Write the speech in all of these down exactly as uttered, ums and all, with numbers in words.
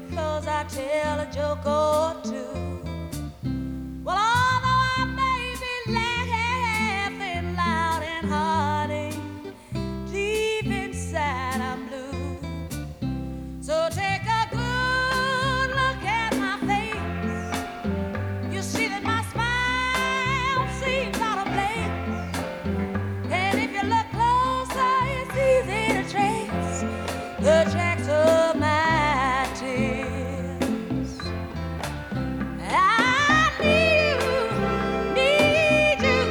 'cause I tell a joke or two. Well, although I may be laughing loud and hearty, deep inside I'm blue. So take a good look at my face. You see that my smile seems out of place. And if you look closer, it's easy to trace the tracks of my tears. I need you, need you.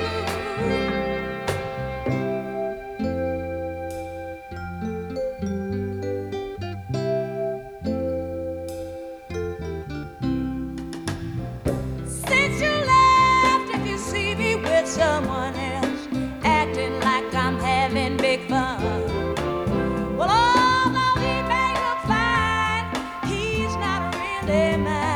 Since you left, if you see me with someone else, acting like I'm having big fun. Well, although he may look fine, he's not really mine.